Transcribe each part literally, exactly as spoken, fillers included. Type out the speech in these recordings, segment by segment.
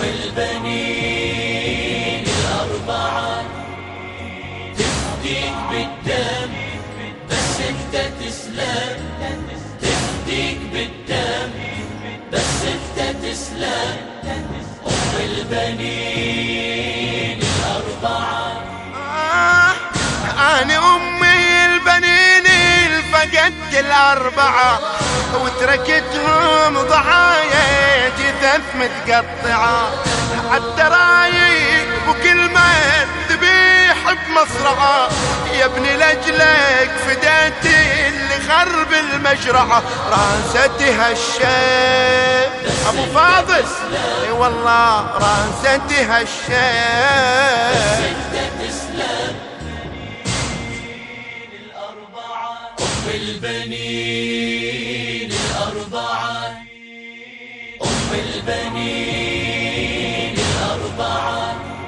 البنين الأربعة تفديك بالدم بس انت تسلم، تفديك بالدم بس انت تسلم. أم البنين الأربعة آه أنا أمي البنين فقدت الأربعة وتركتهم ضحايا جثث متقطعة عالدرايق وكل ما ذبيح بمصرعة. يا ابني لأجلك فديت اللي خرب المشرعة راستها الشيب أبو فاضل، اي والله راستها الشيب. أم البنين الأربعة أم البنين الأربعة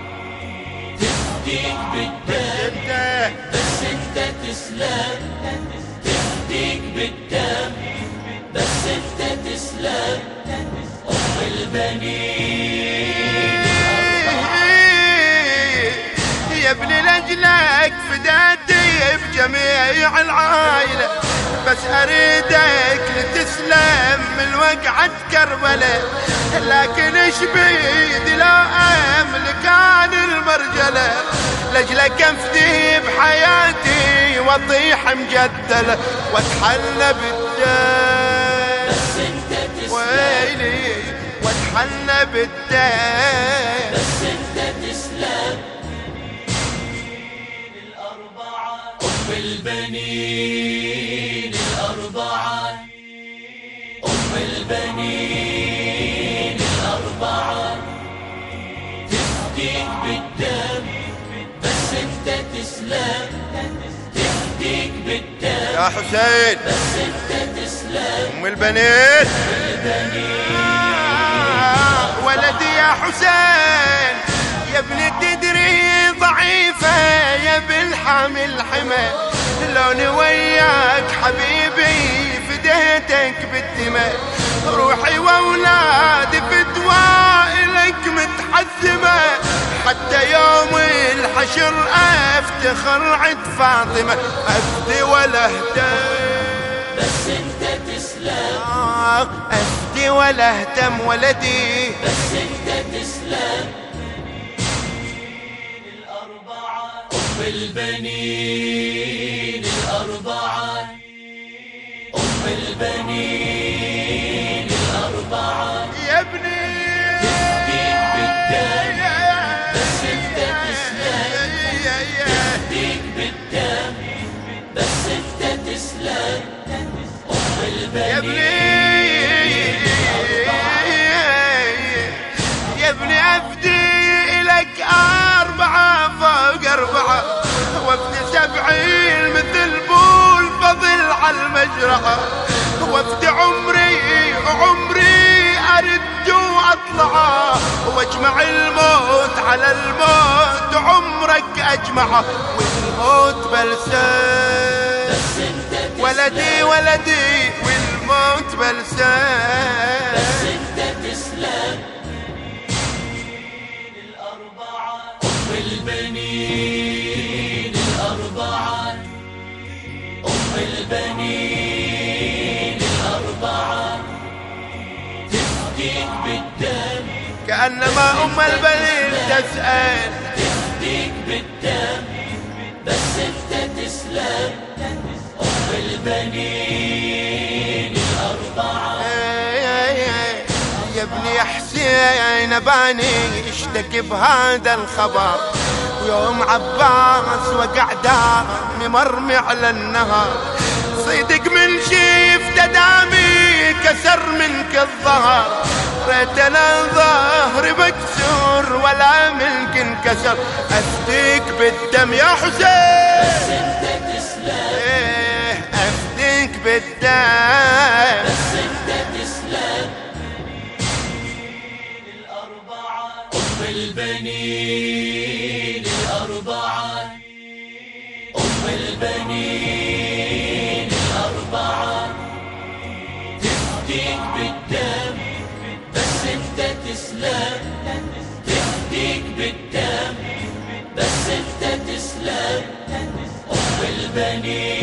تفديك بالدم بس انت تسلم، تفديك بالدم بس انت تسلم. أم البنين الأربعة يا ابني لأجلك فديتي بجميع العائلة بس أريدك لتسلم من وقعة كربلاء. لكن ايش بيدي لا أملك عن المرجلة لأجلك أفدي بحياتي وأطيح مجدلة وأتحلى بالدم بس انت تسلم، ويلي وأتحلى بالدم بس انت تسلم. أم البنين الأربعة أم البنين الأربعة تفديك بالدم بس انت تسلم، تفديك بالدم يا حسين بس انت تسلم. أم البنين ولدي يا حسين يا ابني تدري ضعيفة يا بالحامل حمى لوني وياك حبيبي فديتك بالدماء. روحي واولادي فدواء لك متحزمة حتى يوم الحشر افتخر عند فاطمة افدي ولا اهتم بس انت تسلم. آه افدي ولا اهتم ولدي بس انت تسلم. أم البنين الأربعة أم البنين الأربعة يا ابني تفديك بالدم بس انت تسلم، تفديك بالدم بس انت تسلم. أم البنين يا ابني أفدي إلك أربعة فوق أربعة وافدي سبعين مثل بول فضل على المجرعة وافدي عمري وعمري أرد وأطلعه واجمع الموت على الموت عمرك أجمعه والموت بلسان ولدي ولدي والموت بلسان بس انت تسلم. أم البنين الأربعة أم البنين الأربعة تفديك بالدم كأنما أم البنين تسأل، تفديك بالدم بس انت تسلم. أم البنين الأربعة يا ابني حسين باني اشتكي بهذا الخبر ويوم عباس وقع دامي مرمي على النهر صيدق من شيف دامي كسر منك الظهر ريت انا ظهري مكسور ولا ملك انكسر افديك بالدم يا حسين بس انت تسلم. افديك بالدم بس انت تسلم. أم البنين الأربعة أم البنين الأربعة تفديك بالدم بس انت تسلم، بالدم بس انت تسلم ام البنين